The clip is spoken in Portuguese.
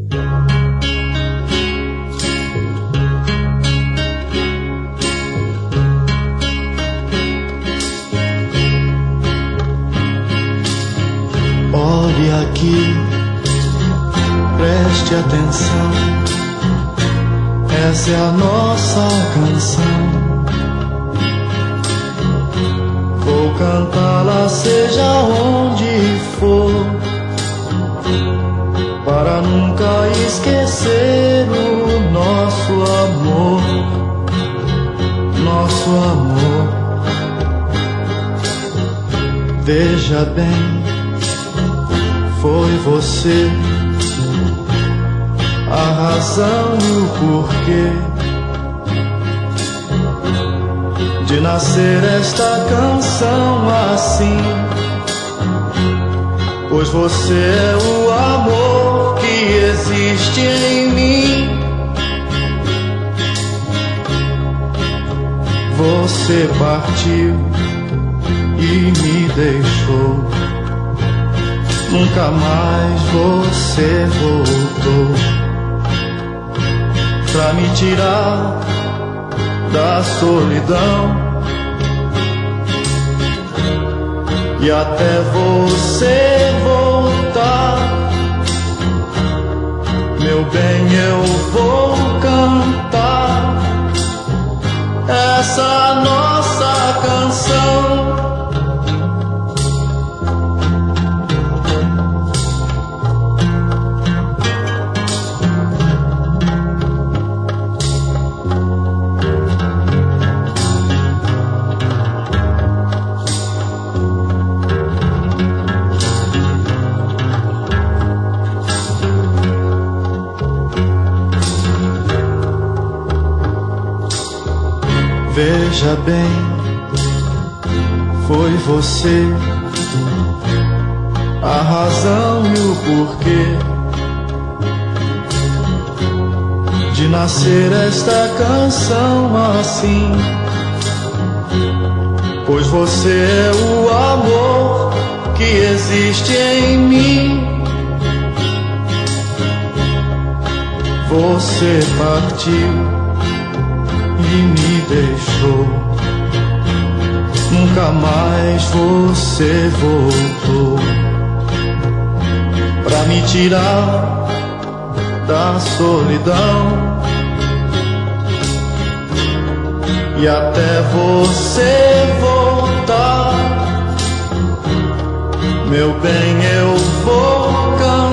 Olhe aqui, preste atenção, essa é a nossa canção. Vou cantá-la seja onde for, para nunca esquecer o nosso amor, nosso amor. Veja bem, foi você a razão e o porquê de nascer esta canção assim, pois você é o amor que existe em mim. Você partiu e me deixou, nunca mais você voltou pra me tirar da solidão. E até você voltar, meu bem, eu vou cantar essa nossa canção. Veja bem, foi você a razão e o porquê de nascer esta canção assim, pois você é o amor que existe em mim. Você partiu e me deixou, nunca mais você voltou pra me tirar da solidão. E até você voltar, meu bem, eu vou cantar